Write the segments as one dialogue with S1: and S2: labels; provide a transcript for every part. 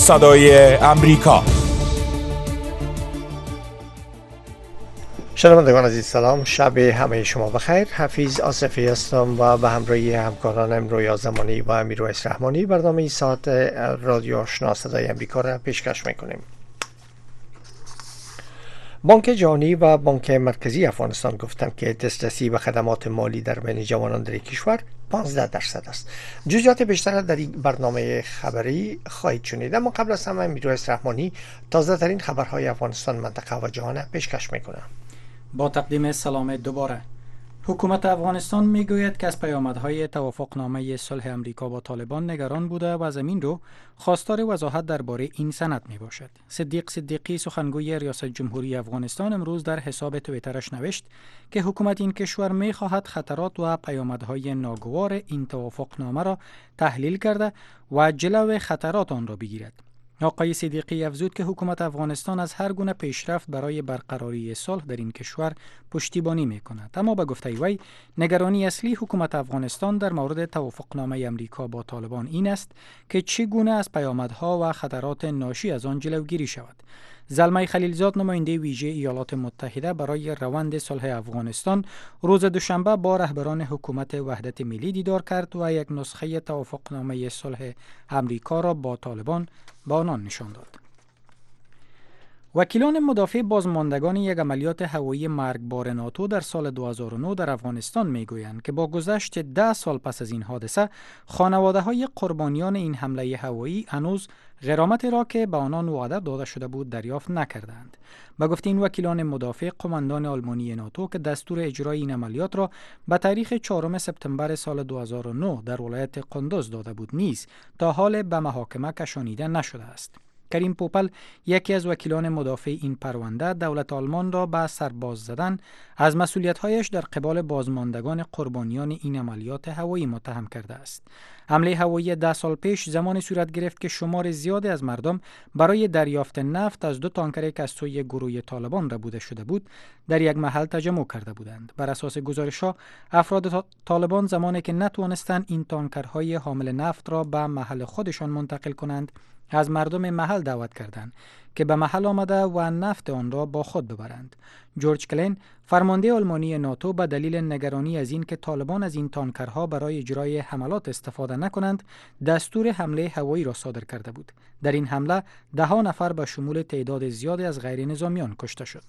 S1: صدای امریکا.
S2: شنوندگان عزیز سلام، شب همه شما بخیر. حفیظ آصفی هستم و به همراهی همکارانم رویا زمانی و امیرویس رحمانی برنامه ساعت رادیو آشنا صدای امریکا را پیشکش میکنیم. بانک جهانی و بانک مرکزی افغانستان گفتند که دسترسی به خدمات مالی در بین جوانان در کشور 15% است. جزئیات بیشتر در این برنامه خبری خواهید شنید، اما قبل از همه امیرویس رحمانی تازه ترین خبرهای افغانستان، منطقه و جهان پیشکش میکنه.
S3: با تقدیم سلام دوباره، حکومت افغانستان میگوید که از پیامدهای توافقنامه صلح امریکا با طالبان نگران بوده و از این رو خواستار وضاحت درباره این سند می باشد. صدیق صدیقی سخنگوی ریاست جمهوری افغانستان امروز در حساب توییترش نوشت که حکومت این کشور می خواهد خطرات و پیامدهای ناگوار این توافقنامه را تحلیل کرده و جلو خطرات آن را بگیرد. آقای صدیقی افزود که حکومت افغانستان از هر گونه پیشرفت برای برقراری صلح در این کشور پشتیبانی می‌کند، اما به گفته وی نگرانی اصلی حکومت افغانستان در مورد توافقنامه امریکا با طالبان این است که چگونه از پیامدها و خطرات ناشی از آن جلوگیری شود. زلمه خلیلزاد، نماینده ویژه ایالات متحده برای روند صلح افغانستان، روز دوشنبه با رهبران حکومت وحدت ملی دیدار کرد و یک نسخه توافقنامه صلح امریکا را با طالبان به آنان نشان داد. وکیلان مدافع بازماندگان یک عملیات هوایی مرگبار ناتو در سال 2009 در افغانستان میگویند که با گذشت 10 سال پس از این حادثه، خانواده‌های قربانیان این حمله هوایی هنوز غرامت را که به آنان وعده داده شده بود دریافت نکردند. به گفته این وکیلان مدافع، قماندان آلمانی ناتو که دستور اجرای این عملیات را به تاریخ 4 سپتامبر سال 2009 در ولایت قندوز داده بود نیز تا حال به محاکمه کشانیده نشده است. کریم پوپل، یکی از وکیلان مدافع این پرونده، دولت آلمان را به سرباز زدن از مسئولیت‌هایش در قبال بازماندگان قربانیان این عملیات هوایی متهم کرده است. حمله هوایی 10 سال پیش زمانی صورت گرفت که شمار زیادی از مردم برای دریافت نفت از 2 تانکری که از سوی گروه طالبان ربوده شده بود در یک محل تجمع کرده بودند. بر اساس گزارش‌ها، افراد طالبان زمانی که نتوانستند این تانکرهای حامل نفت را به محل خودشان منتقل کنند، از مردم محل دعوت کردند که به محل آمده و نفت آن را با خود ببرند. جورج کلین، فرمانده آلمانی ناتو، به دلیل نگرانی از این که طالبان از این تانکرها برای اجرای حملات استفاده نکنند، دستور حمله هوایی را صادر کرده بود. در این حمله 10 نفر به شمول تعداد زیادی از غیر نظامیان کشته شد.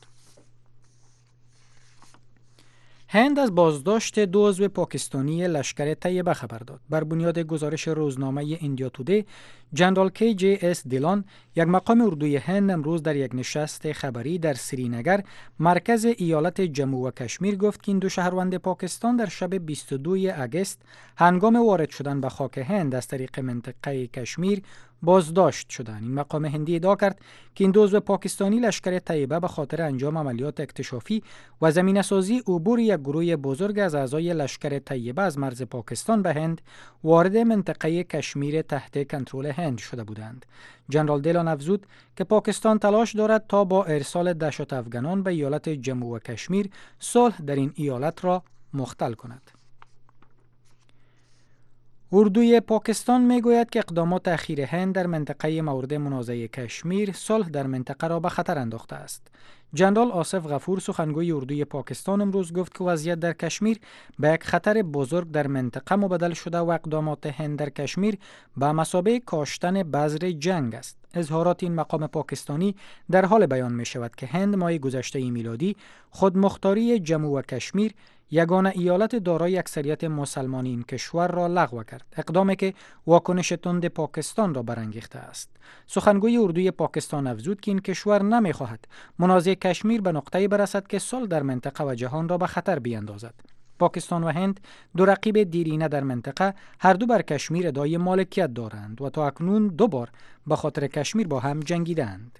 S3: هند از بازداشت 2 عضو پاکستانی لشکر طیبه خبر داد. بر بنیاد گزارش روزنامه ایندیا تودی، جنرال کی جی اس دیلان، یک مقام اردوی هند، امروز در یک نشست خبری در سرینگر، مرکز ایالت جموں و کشمیر، گفت که این 2 شهروند پاکستان در شب 22 اگست هنگام وارد شدن به خاک هند از طریق منطقه کشمیر بازداشت شدند. این مقام هندی ادعا کرد که این 2 عضو پاکستانی لشکر طیبه به خاطر انجام عملیات اکتشافی و زمینه‌سازی عبور یک گروه بزرگ از اعضای لشکر طیبه از مرز پاکستان به هند وارد منطقه کشمیر تحت کنترل هند شده بودند. جنرال دیلان افزود که پاکستان تلاش دارد تا با ارسال دهشت افغانان به ایالت جموں و کشمیر صلح در این ایالت را مختل کند. اردوی پاکستان میگوید که اقدامات اخیر هند در منطقه مورد منازعه کشمیر صلح در منطقه را به خطر انداخته است. جنرال آصف غفور، سخنگوی اردوی پاکستان، امروز گفت که وضعیت در کشمیر به یک خطر بزرگ در منطقه مبدل شده و اقدامات هند در کشمیر به مثابه کاشتن بذر جنگ است. اظهارات این مقام پاکستانی در حال بیان می شود که هند ماه گذشته میلادی خودمختاری جموں و کشمیر، یگانه ایالت دارای اکثریت مسلمان این کشور را لغو کرد، اقدامی که واکنش تند پاکستان را برانگیخته است. سخنگوی اردوی پاکستان افزود که این کشور نمی‌خواهد منازعه کشمیر به نقطه‌ای برسد که صلح در منطقه و جهان را به خطر بیاندازد. پاکستان و هند، 2 رقیب دیرینه در منطقه، هر دو بر کشمیر ادعای مالکیت دارند و تا اکنون 2 بار به خاطر کشمیر با هم جنگیدند.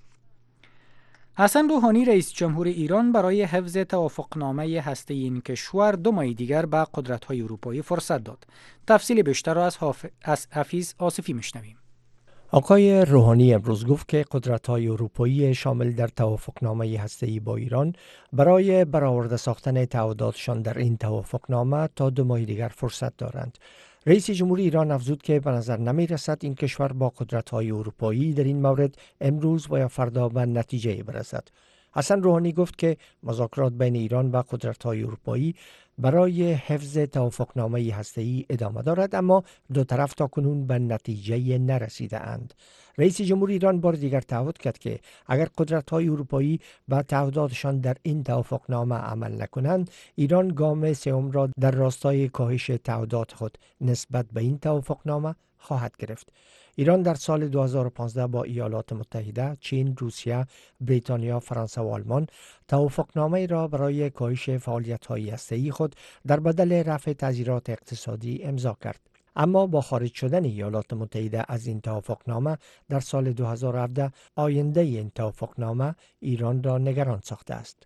S3: حسن روحانی، رئیس جمهور ایران، برای حفظ توافقنامه هسته‌ای این کشور 2 ماه دیگر به قدرت‌های اروپایی فرصت داد. تفصیل بیشتر را از حفیظ آصفی میشنویم.
S2: آقای روحانی امروز گفت که قدرت‌های اروپایی شامل در توافقنامه هسته‌ای با ایران برای برآورده ساختن تعهداتشان در این توافقنامه تا 2 ماه دیگر فرصت دارند. رئیس جمهور ایران افزود که به نظر نمی رسد این کشور با قدرت‌های اروپایی در این مورد امروز و یا فردا به نتیجه برسد. حسن روحانی گفت که مذاکرات بین ایران و قدرت‌های اروپایی برای حفظ توافقنامه هسته‌ای ادامه دارد، اما دو طرف تاکنون به نتیجه نرسیده اند. رئیس جمهور ایران بار دیگر تعهد کرد که اگر قدرت‌های اروپایی به تعهداتشان در این توافقنامه عمل نکنند، ایران گام سوم را در راستای کاهش تعهدات خود نسبت به این توافقنامه خواهد گرفت. ایران در سال 2015 با ایالات متحده، چین، روسیه، بریتانیا، فرانسه و آلمان توافقنامه را برای کاهش فعالیت‌های هسته‌ای خود در بدل رفع تعزیرات اقتصادی امضا کرد. اما با خارج شدن ایالات متحده از این توافقنامه در سال 2017 آینده این توافقنامه ایران را نگران ساخته است.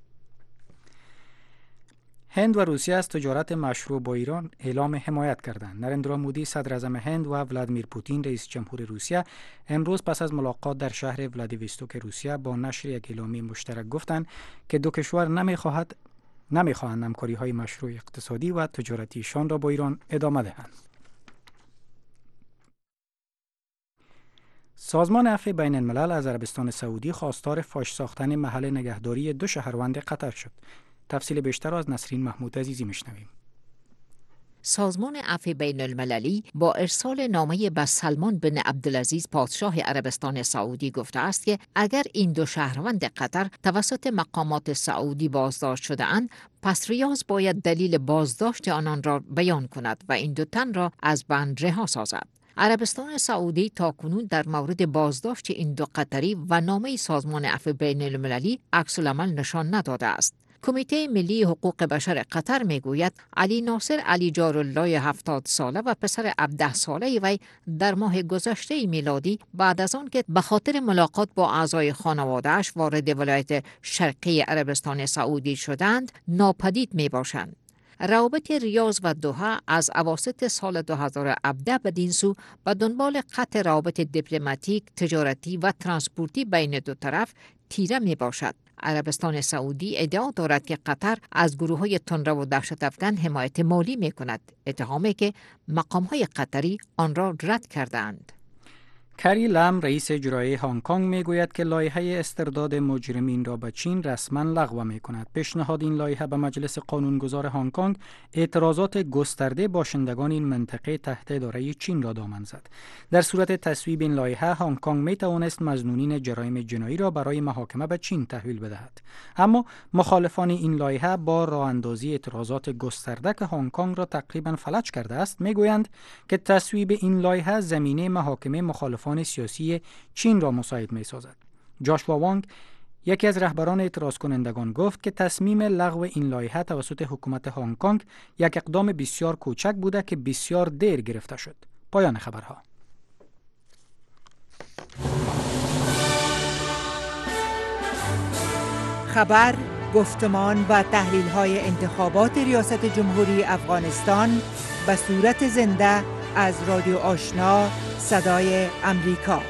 S3: هند و روسیه از تجارت مشروع با ایران اعلام حمایت کردند. نریندرا مودی صدر اعظم هند و ولادیمیر پوتین رئیس جمهور روسیه امروز پس از ملاقات در شهر ولادیوستوک روسیه با نشر یک اعلامیه مشترک گفتند که دو کشور نمیخواهند همکاری‌های مشروع اقتصادی و تجارتیشان را با ایران ادامه دهند. سازمان عفو بین الملل از عربستان سعودی خواستار فاش ساختن محل نگهداری دو شهروند قطر شد. تفصیل بیشتر از نسرین محمود عزیزی میشنویم.
S4: سازمان عفو بین المللی با ارسال نامه به سلمان بن عبدالعزیز پادشاه عربستان سعودی گفته است که اگر این دو شهروند قطر توسط مقامات سعودی بازداشت شده اند، پس ریاض باید دلیل بازداشت آنان را بیان کند و این دو تن را از بند رها سازد. عربستان سعودی تاکنون در مورد بازداشت این دو قطری و نامه سازمان عفو بین المللی عکس‌العمل نشان نداده است. کمیته ملی حقوق بشر قطر میگوید علی ناصر علی جارالله 70 ساله و پسر 17 ساله وی در ماه گذشته میلادی بعد از آن که به خاطر ملاقات با اعضای خانواده‌اش وارد ولایت شرقی عربستان سعودی شدند ناپدید می باشند. روابط ریاض و دوحه از اواسط سال 2017 بدین سو به دنبال قطع روابط دیپلماتیک، تجارتی و ترانسپورتی بین دو طرف تیره می باشد. عربستان سعودی ادعا دارد که قطر از گروه‌های تندرو و دهشت افکن حمایت مالی می کند، اتهامی که مقام‌های قطری آن را رد کردند.
S3: کری لم رئیس اجرایی هنگ کنگ میگوید که لایحه استرداد مجرمین را به چین رسما لغو می‌کند. پیشنهاد این لایحه به مجلس قانونگذار هنگ کنگ اعتراضات گسترده باشندگان این منطقه تحت اداره چین را دامن زد. در صورت تصویب این لایحه هنگ کنگ می‌توانست مظنونین جرایم جنایی را برای محاکمه به چین تحویل بدهد. اما مخالفان این لایحه با راه‌اندازی اعتراضات گسترده که هنگ کنگ را تقریباً فلج کرده است میگویند که تصویب این لایحه زمینه محاکمه مخالفان سیاسی چین را مساعد می سازد. جاشوا وانگ یکی از رهبران اعتراض کنندگان گفت که تصمیم لغو این لایحه توسط حکومت هنگ کنگ یک اقدام بسیار کوچک بوده که بسیار دیر گرفته شد. پایان خبرها.
S5: خبر، گفتمان و تحلیل‌های انتخابات ریاست جمهوری افغانستان به صورت زنده از رادیو آشنا صدای امریکا.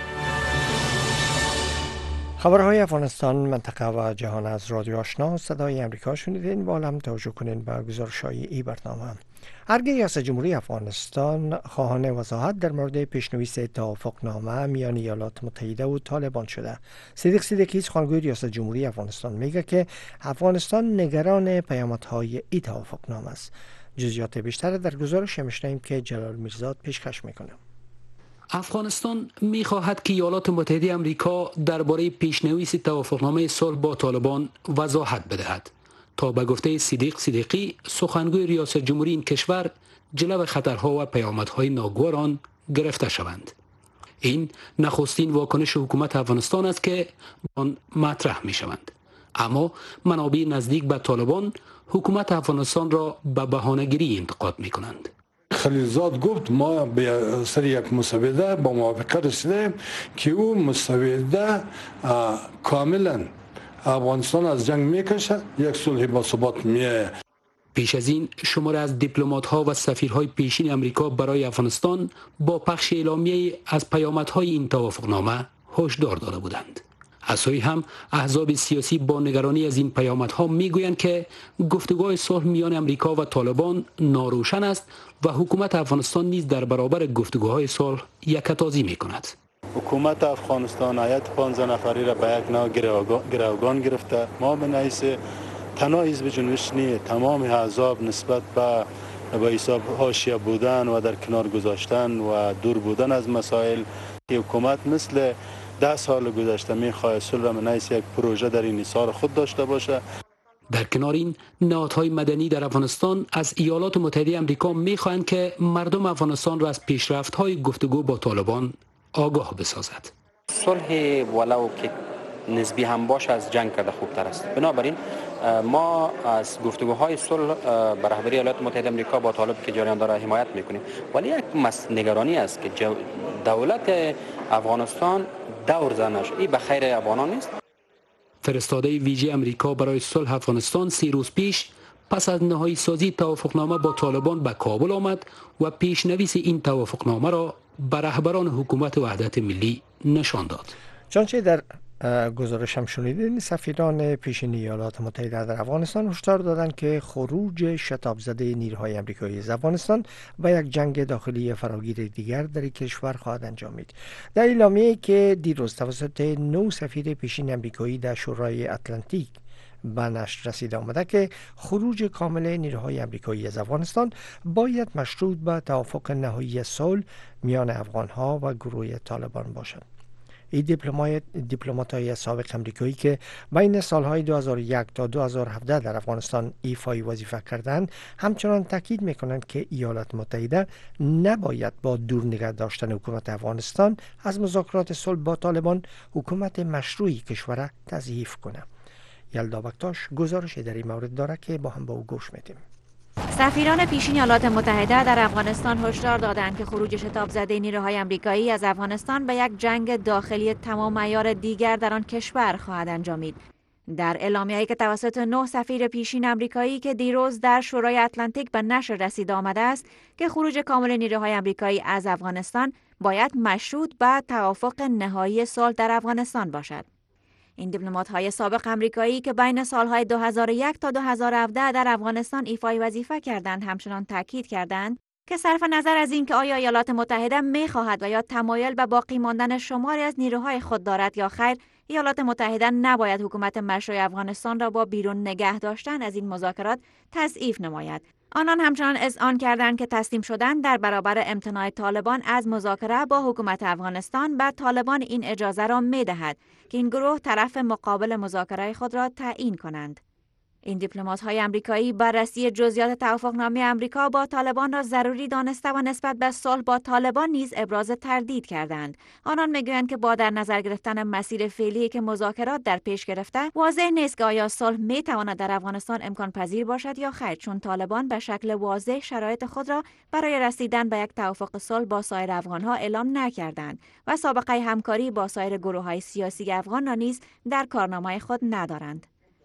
S2: خبرهای افغانستان، منطقه و جهان از رادیو آشنا صدای امریکا شنیدین. با هم توجه کنین به گزارش‌های این برنامه. هرگاه ریاست جمهوری افغانستان خواهان وضاحت در مورد پیشنویس توافقنامه میان ایالات متحده و طالبان شده. صدیق صدیقی سخنگوی ریاست جمهوری افغانستان میگه که افغانستان نگران پیامدهای این توافقنامه است. جزئیات بیشتر در گزارش میشنویم که جلال میرزاد پیشکش میکنه.
S6: افغانستان می‌خواهد که ایالات متحده آمریکا درباره پیشنویس توافقنامه صلح با طالبان وضاحت بدهد تا به گفته صدیق صدیقی سخنگوی ریاست جمهوری این کشور جلو خطرها و پیامدهای ناگوار آن گرفته شوند. این نخستین واکنش حکومت افغانستان است که آن مطرح می‌شوند. اما منابع نزدیک به طالبان حکومت افغانستان را به بهانه‌گیری انتقاد می‌کنند.
S7: خلیلزاد گفت ما به سر یک مسوده با موافقه رسیدیم که او مسوده کاملا افغانستان از جنگ میکشه، یک صلح باثبات میه.
S6: پیش از این شماره از دیپلمات‌ها و سفیرهای پیشین آمریکا برای افغانستان با پخش اعلامیه از پیامدهای این توافقنامه هشدار داده بودند. از سوی هم احزاب سیاسی با نگرانی از این پیامدها میگویند که گفتگوهای صلح میان امریکا و طالبان ناروشن است و حکومت افغانستان نیز در برابر گفتگوهای صلح یکتازی میکند.
S8: حکومت افغانستان هیئت 15 نفری را به یک نوع گروگان گرفته. ما به حیث تنها حزب جنبش نیست، تمام احزاب نسبت به حساب حاشیه بودن و در کنار گذاشتن و دور بودن از مسائل که حکومت مثل 10 سال گذشته میخواد صلح را من حیث یک پروژه در این حصار خود داشته باشه.
S6: در کنار این نهادهای مدنی در افغانستان از ایالات متحده آمریکا میخواهند که مردم افغانستان را از پیشرفت‌های گفتگو با طالبان آگاه بسازد.
S9: صلح ولو که نسبی هم باشه از جنگ کرده خوبتر است. بنابراین ما از گفتگوهای صلح به رهبری ایالات متحده آمریکا با طالب که جریان داره حمایت میکنیم، ولی یک نگرانی است که دولت افغانستان دور زنش این به خیر افغانان نیست.
S6: فرستاده ویژه امریکا برای صلح افغانستان 3 روز پیش پس از نهایی سازی توافقنامه با طالبان به کابل آمد و پیشنویس این توافقنامه را به رهبران حکومت وحدت ملی نشان داد.
S2: چنانچه در گزارش هم شنیدین، سفیران پیشین ایالات متحده در افغانستان هشدار دادند که خروج شتاب زده نیروهای آمریکایی از افغانستان به یک جنگ داخلی فراگیر دیگر در کشور خواهد انجامید. در اعلامیه‌ای که دیروز توسط 9 سفیر پیشین آمریکایی در شورای اتلانتیک به نشر رسیده آمده که خروج کامل نیروهای آمریکایی از افغانستان باید مشروط به توافق نهایی صلح میان افغانها و گروه طالبان باشد. این دیپلمات‌های سابق آمریکایی که بین سالهای 2001 تا 2017 در افغانستان ایفای وظیفه کردند همچنان تاکید می‌کنند که ایالات متحده نباید با دور نگه داشتن حکومت افغانستان از مذاکرات صلح با طالبان حکومت مشروعی کشور تضعیف کنه. یلدا بکتاش گزارش در این مورد داره که با هم با او گوش میدیم.
S10: سفیران پیشین ایالات متحده در افغانستان هشدار دادند که خروج شتاب زده نیروهای آمریکایی از افغانستان به یک جنگ داخلی تمام عیار دیگر در آن کشور خواهد انجامید. در اعلامیه‌ای که توسط 9 سفیر پیشین آمریکایی که دیروز در شورای اتلانتیک به نشر رسیده آمده است که خروج کامل نیروهای آمریکایی از افغانستان باید مشروط به توافق نهایی صلح در افغانستان باشد. این دیپلمات‌های سابق آمریکایی که بین سالهای 2001 تا 2017 در افغانستان ایفای وظیفه کردند همچنان تاکید کردند که صرف نظر از اینکه آیا ایالات متحده می‌خواهد و یا تمایل به باقی ماندن شماری از نیروهای خود دارد یا خیر، ایالات متحده نباید حکومت مشروع افغانستان را با بیرون نگه داشتن از این مذاکرات تضعیف نماید. آنان همچنان اذعان کردند که تسلیم شدن در برابر امتناع طالبان از مذاکره با حکومت افغانستان به طالبان این اجازه را می‌دهد که این گروه طرف مقابل مذاکره خود را تعیین کنند. این دیپلمات‌های آمریکایی بررسی جزئیات توافقنامه آمریکا با طالبان را ضروری دانسته و نسبت به صلح با طالبان نیز ابراز تردید کردند. آنان میگویند که با در نظر گرفتن مسیر فعلی که مذاکرات در پیش گرفته، واضح نیست که آیا صلح میتواند در افغانستان امکان پذیر باشد یا خیر، چون طالبان به شکل واضح شرایط خود را برای رسیدن به یک توافق صلح با سایر افغانها اعلام نکردند و سابقه همکاری با سایر گروه‌های سیاسی افغان را نیز در کارنامه خود ندارند.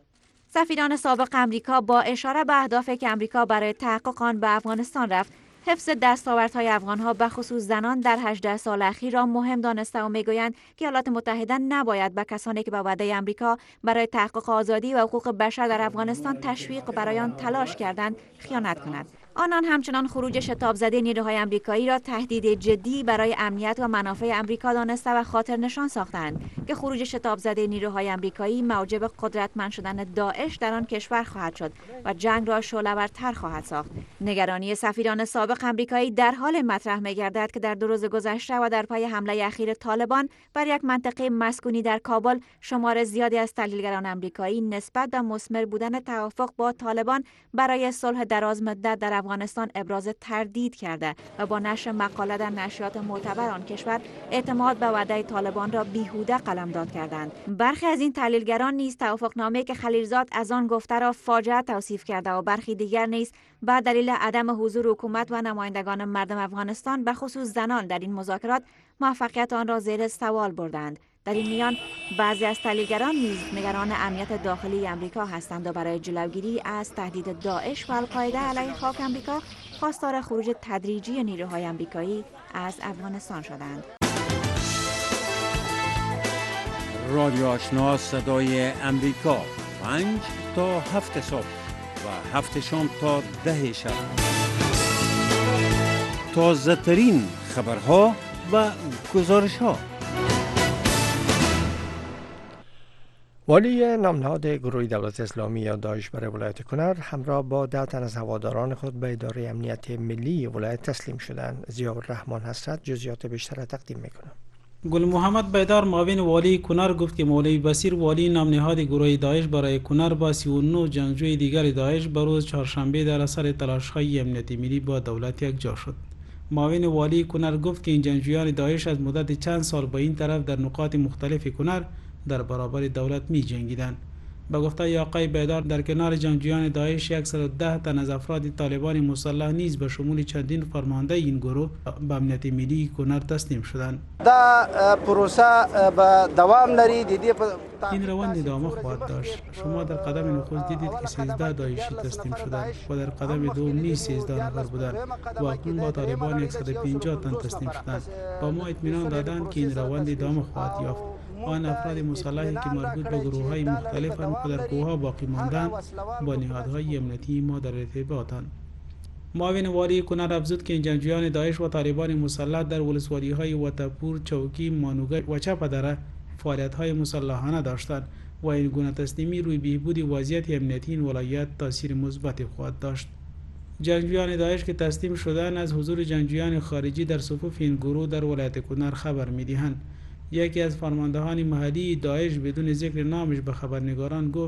S10: سفیران سابق آمریکا با اشاره به اهدافی که آمریکا برای تحقق آن به افغانستان رفت، حفظ دستاوردهای افغانها به خصوص زنان در 18 سال اخیر را مهم دانسته و میگویند که ایالات متحده نباید به کسانی که به وعده آمریکا برای تحقق آزادی و حقوق بشر در افغانستان تشویق برای آن تلاش کردند خیانت کند. آنان همچنان خروج شتاب زده نیروهای آمریکایی را تهدید جدی برای امنیت و منافع آمریکا دانسته و خاطر نشان ساختند که خروج شتاب زده نیروهای آمریکایی موجب قدرتمند شدن داعش در آن کشور خواهد شد و جنگ را شعله‌ورتر خواهد ساخت. نگرانی سفیران سابق آمریکایی در حال مطرح می‌گردد که در 2 روز گذشته و در پی حمله اخیر طالبان بر یک منطقه مسکونی در کابل، شمار زیادی از تحلیلگران آمریکایی نسبت به مثمر بودن توافق با طالبان برای صلح درازمدت در افغانستان ابراز تردید کرده و با نشر مقاله در نشریات معتبر آن کشور اعتماد به وعده طالبان را بیهوده قلمداد کردند. برخی از این تحلیلگران نیز توافقنامه‌ای که خلیلزاد از آن گفته را فاجعه توصیف کرده و برخی دیگر نیز به دلیل عدم حضور حکومت و نمایندگان مردم افغانستان به خصوص زنان در این مذاکرات موفقیت آن را زیر سوال بردند. در این میان بعضی از تحلیلگران نیز نگران امنیت داخلی آمریکا هستند و برای جلوگیری از تهدید داعش و القاعده علیه خاک آمریکا خواستار خروج تدریجی نیروهای آمریکایی از افغانستان شدند.
S11: رادیو آشنا صدای امریکا 5 تا 7 صبح و 7 شام تا 10 شب. تازه ترین خبرها و گزارش ها.
S2: والی نامنهاد گروه دولت اسلامی یا داعش برای ولایت کنر همراه با 10 تن از هواداران خود به اداره امنیت ملی ولایت تسلیم شدند. ضیاءالرحمن حسرت جزئیات بیشتر تقدیم میکنه.
S12: گل محمد بیدار معاون والی کنر گفت که مولوی بصیر والی نامنهاد گروه داعش برای کنر با 39 جنگجوی دیگر داعش به روز چهارشنبه در اثر تلاش‌های امنیتی ملی با دولت یکجا شد. معاون والی کنر گفت که این جنگجویان داعش از مدت چند سال به این طرف در نقاط مختلف کنر در برابر دولت می جنگیدند. به گفته آقای بیدار در کنار جنگجویان داعش 110 تن از افراد طالبان مسلح نیز به شمول چندین فرمانده این گروه به امنیت ملی کنر تسلیم شدند.
S13: دا پروسه به دوام لري.
S12: این روند ادامه خواهد داشت. شما در قدم نخست دیدید که 13 داعشی تسلیم شدند و در قدم دوم نیز 13 نفر بودند و اکنون با طالبان 150 تن تسلیم شدند. با ما اطمینان دادند که این روند ادامه خواهد یافت. آن افراد مسلحی که مربوط به گروه‌های مختلفند و در کوه‌ها باقی ماندند با نهادهای امنیتی ما در ارتباطند. معاون والی کنر افزود که این جنگجویان داعش و طالبان مسلح در ولسوالی‌های وطپور، چوکی، مانوگه و چپدره فعالیت‌های مسلحانه داشتند و این گونه تسلیمی روی بهبود وضعیت امنیتی این ولایت تاثیر مثبت خواهد داشت. جنگجویان داعش که تسلیم شدند از حضور جنگجویان خارجی در صفوف این گروه در ولایت کنر خبر می‌دهند. یکی از فرماندهان محلی داعش بدون ذکر نامش به خبرنگاران گفت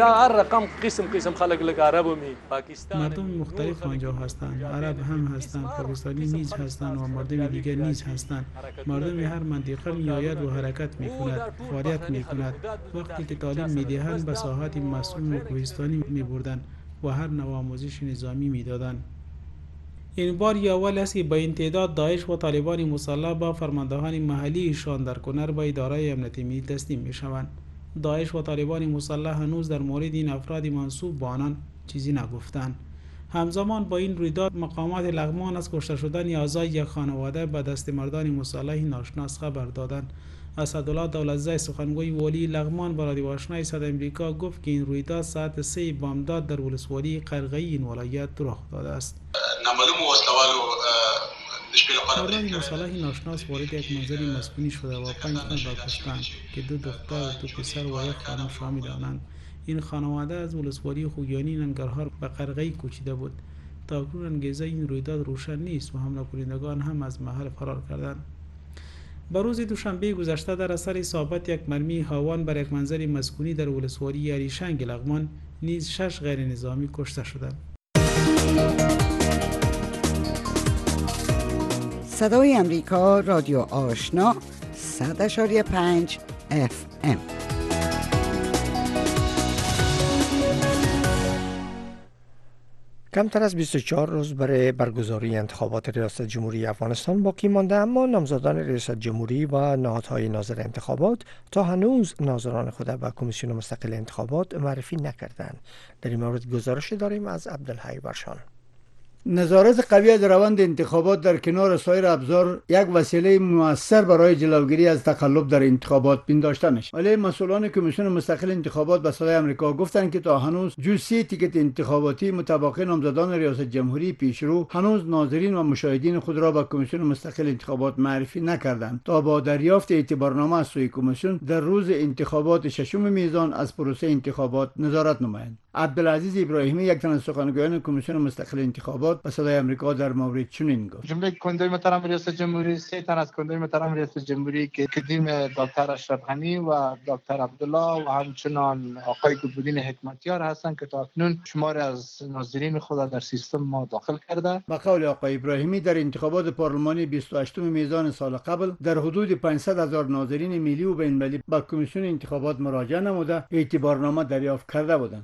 S12: مردم مختلف آنجا هستند، عرب هم هستند، پاکستانی نیز هستند و مردم دیگر نیز هستند. مردم هر منطقه میآید و حرکت میکند، فعالیت میکند. وقتی که تعلیم میدهند به ساحات مسئول و کوهستانی میبردند و هر نوع آموزش نظامی میدادند. این بار اول است که با این تعداد داعش و طالبان مسلح با فرماندهان محلیشان در کنر به اداره امنیت ملی تسلیم میشوند. داعش و طالبان مسلح هنوز در مورد این افراد منسوب به آنان چیزی نگفتند. همزمان با این رویداد مقامات لغمان از کشته شدن اعضای یک خانواده به دست مردان مسلح ناشناس خبر دادند. اسدالله دولتزای سخنگوی والی لغمان به رادیو آشنا صدای امریکا گفت که این رویداد ساعت 3 بامداد در ولسوالی قرغه‌ای این ولایت رخ داده است. مردان مسلح ناشناس وارد یک منزل مسکونی شده و 5 تن را کشتند که 2 دختر و 2 پسر و 1 خانم شامل آنند. این خانواده از ولسوالی خوگیانی ننگرهار به قرغه‌ای کوچیده بود. تا اکنون انگیزه این رویداد روشن نیست و حمله کنندگان هم از محل فرار کردند. به روز دوشنبه گذشته در اثر اصابت یک مرمی هاوان بر یک منزل مسکونی در ولسوالی اریشنگ لغمان نیز 6 غیر نظامی کشته شدند.
S5: صدای امریکا رادیو آشنا 100.5 FM.
S2: کمتر از 24 روز برای برگزاری انتخابات ریاست جمهوری افغانستان باقی مانده، اما نامزدان ریاست جمهوری و نهادهای ناظر انتخابات تا هنوز ناظران خود به کمیسیون مستقل انتخابات معرفی نکردند. در این مورد گزارش داریم از عبدالحی برشان.
S14: نظارت قوی در روند انتخابات در کنار سایر ابزار یک وسیله مؤثر برای جلوگیری از تقلب در انتخابات پنداشته میشه. ولی مسئولان کمیسیون مستقل انتخابات به صدای آمریکا گفتند که تا هنوز جز 3 تیکت انتخاباتی متبقی نامزدان ریاست جمهوری پیشرو هنوز ناظرین و مشاهدین خود را به کمیسیون مستقل انتخابات معرفی نکردند تا با دریافت اعتبارنامه از سوی کمیسیون در روز انتخابات 6 میزان از پروسه انتخابات نظارت نمایند. عبدالعزیز ابراهیمی یک تن از سخنگویان کمیسیون مستقل انتخابات به صدای آمریکا در مورد چنین گفت:
S15: جمله کاندیدای محترم ریاست جمهوری 3 تن از کاندیدای محترم ریاست جمهوری که قدیم دکتر اشرف غنی و دکتر عبدالله و همچنان آقای گلبدین حکمتیار هستند که تا اکنون شمار از ناظرین خود در سیستم ما داخل کرده.
S14: به قول آقای ابراهیمی در انتخابات پارلمانی 28 میزان سال قبل در حدود 500,000 ناظرین ملی و بین‌المللی به کمیسیون انتخابات مراجعه نموده اعتبارنامه دریافت کرده بودند. برای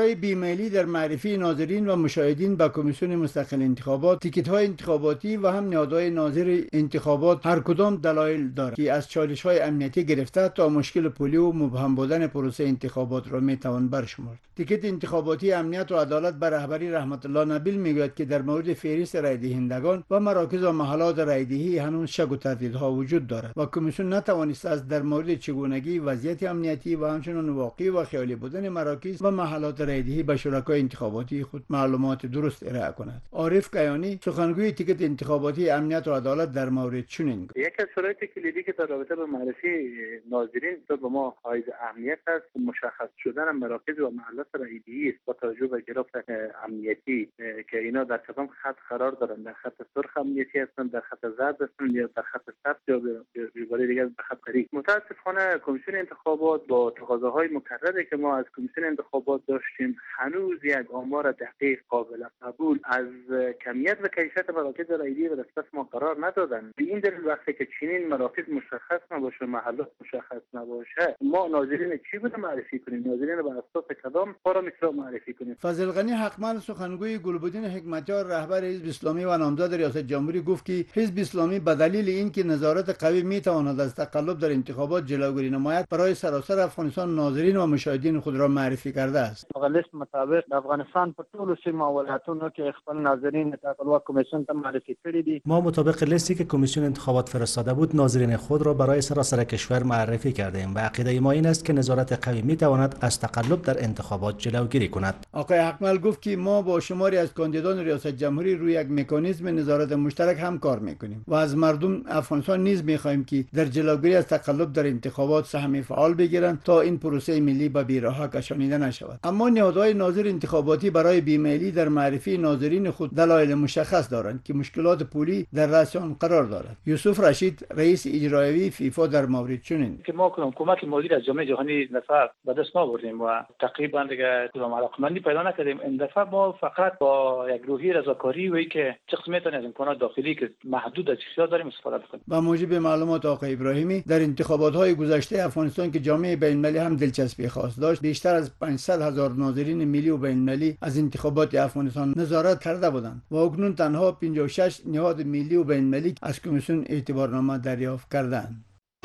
S14: برای بیمیلی در معرفی ناظرین و مشاهدین به کمیسیون مستقل انتخابات، تیکت‌های انتخاباتی و هم نهادهای ناظر انتخابات هر کدام دلایل دارد که از چالش‌های امنیتی گرفته تا مشکل پولی و مبهم بودن پروسه انتخابات را میتوان برشمرد. تیکت انتخاباتی امنیت و عدالت بر رهبری رحمت الله نبیل میگوید که در مورد فهرست رای دهندگان و مراکز و محلات رای دهی هنوز شک و تردیدها وجود دارد و کمیسیون نتوانست از در مورد چگونگی وضعیت امنیتی و همچنین واقعی و خیالی بودن مراکز و محلات رای دهی به شرکای انتخاباتی خود معلومات درست ارائه کند. عارف کیانی سخنگوی تیکت انتخاباتی امنیت و عدالت در مورد چنین گفت:
S16: یک از شرایط کلیدی که در رابطه با معرفی ناظرین به ما حائز اهمیت است مشخص شدن مراکز و محلات رای دهی است با توجه به گرفت امنیتی که اینا در کدام خط قرار دارند، در خط سرخ امنیتی هستند، در خط زرد هستند یا در خط سبز یا به عباره دیگر به خط قری. متاسفانه کمیسیون انتخابات با تقاضاهای مکرری که ما از کمیسیون انتخابات داشتیم هنوز یک آمار دقیق قابل قبول از کمیت و کیفیت مراکز رای دهی به دسترس ما قرار ندادند. به این دلیل وقتی که چنین مراکز مشخص نباشه، محلات مشخص نباشه، ما ناظرین چی بود معرفی کنیم؟ ناظرین به اساس کدام پارامترها معرفی کنیم؟
S14: فضل غنی حقمند سخنگوی گلبدین حکمتیار رهبر حزب اسلامی و نامزد ریاست جمهوری گفت که حزب اسلامی به دلیل اینکه نظارت قوی میتواند از تقلب در انتخابات جلوگیری نماید برای سراسر افغانستان ناظرین و مشاهدین خود را معرفی کرده است.
S13: لیست مطابق افغانستان په ټولو سیمو او ولایتونو کې خپل ناظرین تقلب کمیسیون ته معرفی کړي دي.
S17: ما مطابق لیستی که کمیسیون انتخابات فرستاده بود ناظرین خود را برای سراسر کشور معرفی کردیم و عقیده ما این است که نظارت قوی میتواند از تقلب در انتخابات جلوگیری کند.
S14: آقای حقمل گفت که ما با شماری از کاندیدان ریاست جمهوری روی یک مکانیزم نظارت مشترک هم کار میکنیم و از مردم افغانستان نیز میخواهیم که در جلوگیری از تقلب در انتخابات سهم فعال بگیرند تا این پروسه ملی به بی‌راهه کشانیده نشود. اما نهادهای ناظر انتخاباتی برای بیمیلی در معرفی ناظرین خود دلایل مشخص دارند که مشکلات پولی در رأس آن قرار دارد. یوسف رشید رئیس اجرایی فیفا در مورد چنین
S18: که ما کمک مالی از جامعه جهانی نفر به دست آوردیم و تقریبا دیگه علاقمندی پیدا نکردیم. این دفعه ما فقط با یک روحیه رضاکاری و که چقدر میتونه از امکانات داخلی که محدود از چیزا داریم استفاده کنیم.
S14: با موجب معلومات آقای ابراهیمی در انتخابات‌های گذشته افغانستان که جامعه بین‌المللی هم دلچسپی خاص داشت، بیشتر از 500,000 ناظرین ملی و بین‌المللی از انتخابات افغانستان نظارت کرده بودند و اکنون تنها 56 نهاد ملی و بین‌المللی از کمیسیون اعتبارنامه دریافت کردند.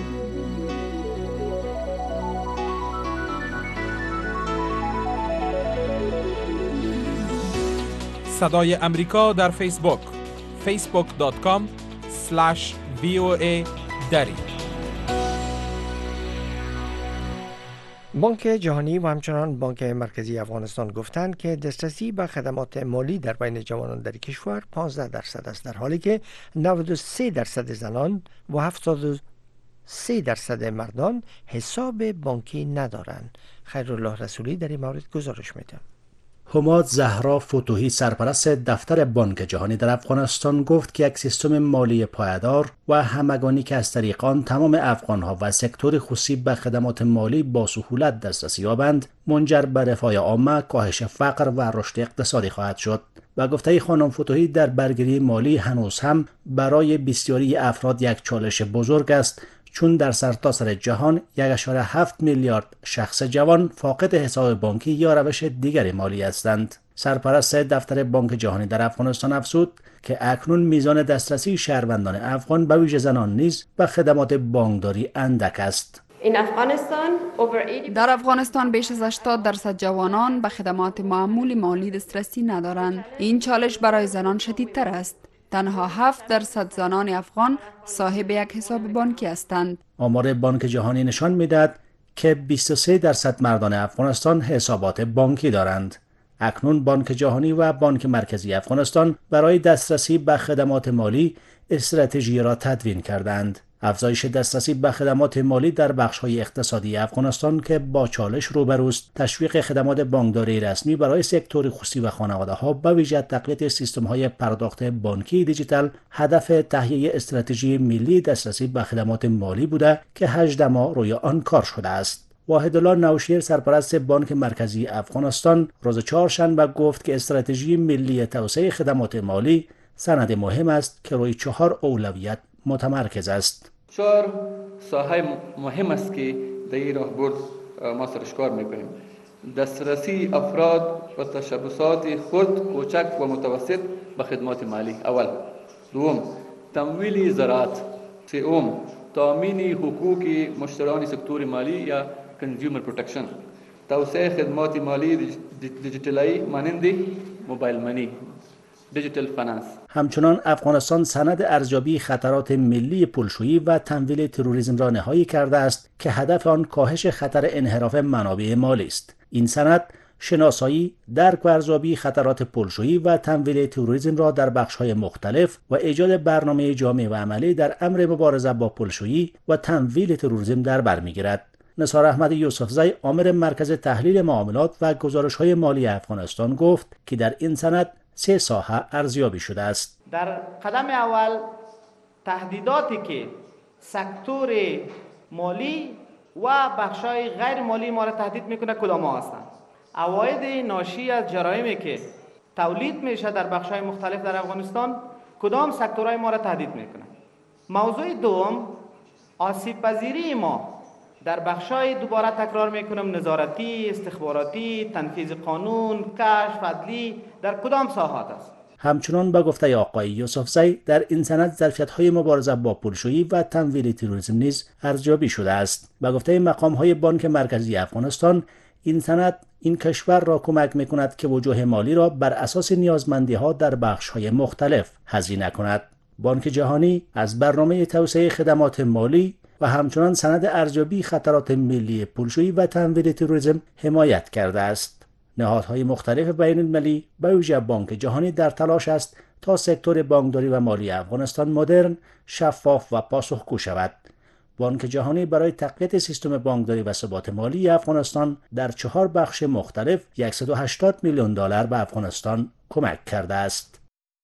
S1: صدای امریکا در فیسبوک facebook.com/VOA دری.
S2: بانک جهانی و همچنان بانک مرکزی افغانستان گفتند که دسترسی به خدمات مالی در بین جوانان در کشور 15% است، در حالی که 93% زنان و 73% مردان حساب بانکی ندارند. خیرالله رسولی در این مورد گزارش میده.
S17: حماد زهرا فتوحی سرپرست دفتر بانک جهانی در افغانستان گفت که یک سیستم مالی پایدار و همگانی که از طریق آن تمام افغانها و سکتور خصوصی به خدمات مالی با سهولت دسترسی یابند منجر به رفاه عامه، کاهش فقر و رشد اقتصادی خواهد شد. و گفته خانم فتوحی در برگیری مالی هنوز هم برای بسیاری افراد یک چالش بزرگ است، چون در سرتاسر جهان 1.7 میلیارد شخص جوان فاقد حساب بانکی یا روش دیگری مالی هستند. سرپرست دفتر بانک جهانی در افغانستان افزود که اکنون میزان دسترسی شهروندان افغان به ویژه زنان نیز به خدمات بانکداری اندک است.
S19: در افغانستان بیش از 80% جوانان به خدمات معمول مالی دسترسی ندارند. این چالش برای زنان شدیدتر است. تنها 7% زنان افغان صاحب یک حساب بانکی هستند.
S17: آمار بانک جهانی نشان می‌دهد که 23% مردان افغانستان حسابات بانکی دارند. اکنون بانک جهانی و بانک مرکزی افغانستان برای دسترسی به خدمات مالی استراتژی را تدوین کردند. افزایش دسترسی به خدمات مالی در بخش‌های اقتصادی افغانستان که با چالش روبروست، تشویق خدمات بانکداری رسمی برای سکتور خصوصی و خانواده‌ها به ویژه تقویت سیستم‌های پرداخت بانکی دیجیتال هدف تهیه استراتژی ملی دسترسی به خدمات مالی بوده که 18 ماه روی آن کار شده است. واحدالله نوشیر سرپرست بانک مرکزی افغانستان روز چهارشنبه گفت که استراتژی ملی توسعه خدمات مالی سند مهم است که روی 4 اولویت متمرکز است.
S20: 4 ساحه مهم است که در این راهبرد ما سرش کار میکنیم. دسترسی افراد و تشبسات خرد، کوچک و متوسط به خدمات مالی. اول. دوم، تمویل زراعت. سوم، تامین حقوق مشتریان سکتور مالی یا کنزیومر پروتکشن. توسعه خدمات مالی دیجیتالی مانند موبایل منی، دیجیتال فیننس.
S17: همچنان افغانستان سند ارزیابی خطرات ملی پولشویی و تمویل تروریسم را نهایی کرده است که هدف آن کاهش خطر انحراف منابع مالی است. این سند شناسایی، درک و ارزیابی خطرات پولشویی و تمویل تروریسم را در بخش‌های مختلف و ایجاد برنامه جامع و عملی در امر مبارزه با پولشویی و تمویل تروریسم در بر می‌گیرد. نثار احمد یوسفزی، عامل مرکز تحلیل معاملات و گزارش‌های مالی افغانستان گفت که در این سند 3 ساحه ارزیابی شده است.
S21: در قدم اول تهدیداتی که سکتور مالی و بخش‌های غیر مالی ما را تهدید میکنه کدام هستند؟ عواید ناشی از جرایمی که تولید میشه در بخش‌های مختلف در افغانستان کدام سکتورهای ما را تهدید میکنه؟ موضوع دوم، آسیب پذیری ما در بخش‌های دوباره تکرار میکنم نظارتی، استخباراتی، تنفیذ قانون، کشف، عدلی در کدام ساحات است؟
S17: همچنان با گفته آقای یوسفزی در این سند ظرفیت‌های مبارزه با پولشویی و تمویل تروریسم نیز ارزیابی شده است. با گفته مقام‌های بانک مرکزی افغانستان، این سند این کشور را کمک می‌کند که وجوه مالی را بر اساس نیازمندی‌ها در بخش‌های مختلف هزینه کند. بانک جهانی از برنامه توسعه خدمات مالی و همچنان سند ارزیابی خطرات ملی پولشویی و تمویل تروریسم حمایت کرده است. نهادهای مختلف بین المللی به ویژه بانک جهانی در تلاش است تا سکتور بانکداری و مالی افغانستان مدرن، شفاف و پاسخگو شود. بانک جهانی برای تقویت سیستم بانکداری و ثبات مالی افغانستان در 4 بخش مختلف 180 میلیون دلار به افغانستان کمک کرده است.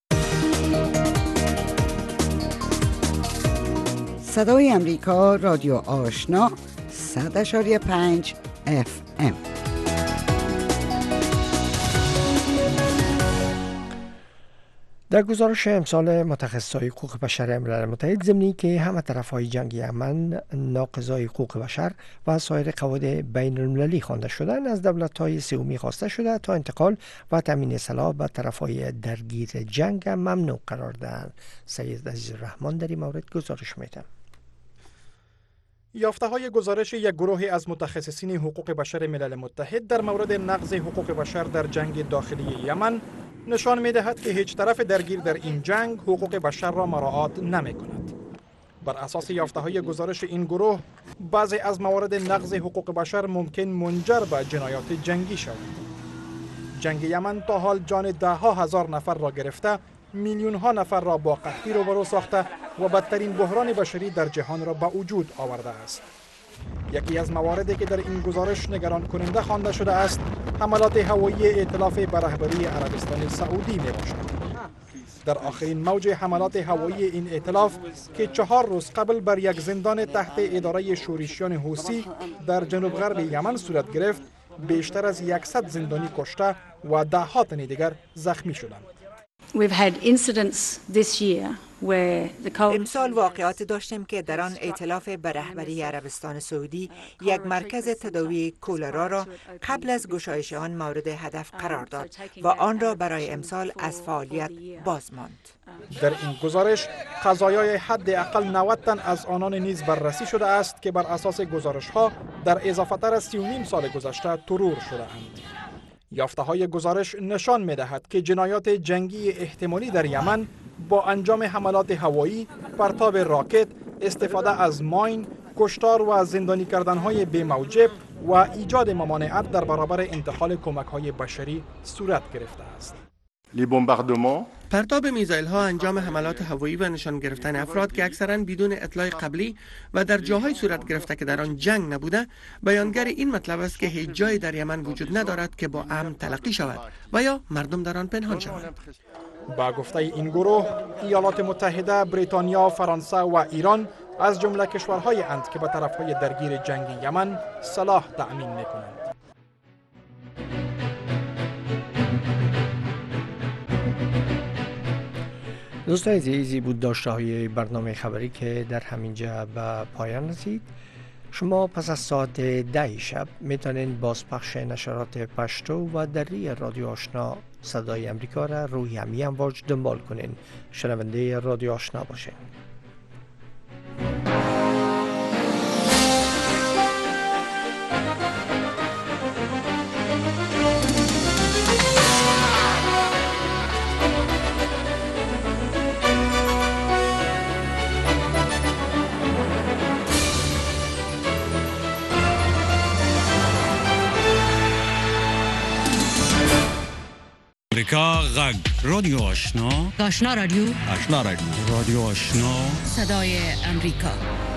S5: صدای امریکا، رادیو آشنا، 100.5 FM.
S2: در گزارش امسال متخصصای حقوق بشر ملل متحد ضمنی که همه طرفهای جنگ یمن ناقضای حقوق بشر و سایر قواعد بین المللی خوانده شدند، از دولت‌های سومی خواسته شده تا انتقال و تامین سلاح به طرفهای درگیر جنگ ممنوع قرار دهند. سید عزیز الرحمن در این مورد گزارش می‌دهد.
S1: یافته‌های گزارش یک گروهی از متخصصین حقوق بشر ملل متحد در مورد نقض حقوق بشر در جنگ داخلی یمن نشان می‌دهد که هیچ طرف درگیر در این جنگ حقوق بشر را مراعات نمی‌کند. بر اساس یافته‌های گزارش این گروه، بعضی از موارد نقض حقوق بشر ممکن منجر به جنایات جنگی شود. جنگ یمن تا حال جان ده‌ها هزار نفر را گرفته، میلیون‌ها نفر را با قحطی روبرو ساخته و بدترین بحران بشری در جهان را به وجود آورده است. یکی از مواردی که در این گزارش نگران کننده خوانده شده است، حملات هوایی ائتلاف به رهبری عربستان سعودی میباشد. در آخرین موج حملات هوایی این ائتلاف که 4 روز قبل بر یک زندان تحت اداره شورشیان حوثی در جنوب غرب یمن صورت گرفت، بیشتر از 100 زندانی کشته و ده‌ها تن دیگر زخمی شدند.
S22: امسال واقعات داشتیم که در آن ائتلاف به رهبری عربستان سعودی یک مرکز تداوی کولرا را قبل از گشایش آن مورد هدف قرار داد و آن را برای امسال از فعالیت باز ماند.
S1: در این گزارش قضایای حداقل 90 تن از آنان نیز بررسی شده است که بر اساس گزارش‌ها در اضافه‌تر از 3.5 سال گذشته ترور شده‌اند. یافته‌های گزارش نشان می‌دهد که جنایات جنگی احتمالی در یمن با انجام حملات هوایی، پرتاب راکت، استفاده از ماین، کشتار و زندانی کردن‌های بی‌موجب و ایجاد ممانعت در برابر انتقال کمک‌های بشری صورت گرفته است.
S23: پرتاب میزایل‌ها، انجام حملات هوایی و نشان گرفتن افراد که اکثراً بدون اطلاع قبلی و در جاهای صورت گرفته که در آن جنگ نبوده، بیانگر این مطلب است که هیچ جایی در یمن وجود ندارد که با امن تلقی شود و یا مردم در آن پنهان شوند.
S1: با گفته این گروه، ایالات متحده، بریتانیا، فرانسه و ایران از جمله کشورهای اند که به طرفهای درگیر جنگ یمن سلاح تأمین می‌کنند.
S2: دوستان عزیزی بود داشته های برنامه خبری که در همینجا به پایان رسید. شما پس از ساعت 10 شب میتونین بازپخش نشرات پشتو و دری رادیو آشنا صدای امریکا را روی همین امواج دنبال کنین. شنونده رادیو آشنا باشین.
S11: امریکا غږ رادیو آشنا
S3: آشنا رادیو
S11: رادیو آشنا
S3: صدای امریکا.